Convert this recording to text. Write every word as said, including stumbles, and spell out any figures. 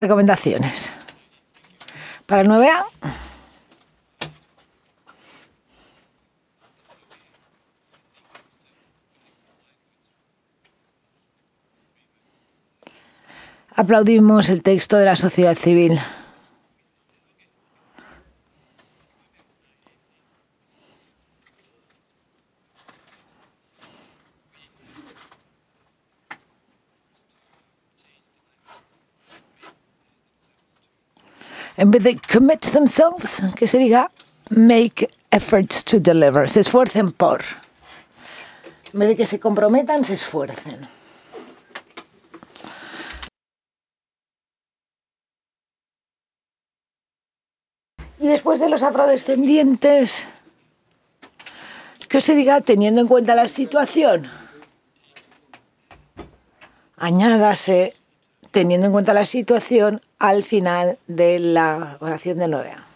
Recomendaciones. Para el nueve A, aplaudimos el texto de la sociedad civil. En vez de commit themselves, que se diga make efforts to deliver, se esfuercen por. En vez de que se comprometan, se esfuercen. Y después de los afrodescendientes, que se diga teniendo en cuenta la situación. Añádase teniendo en cuenta la situación al final de la oración de nueve A.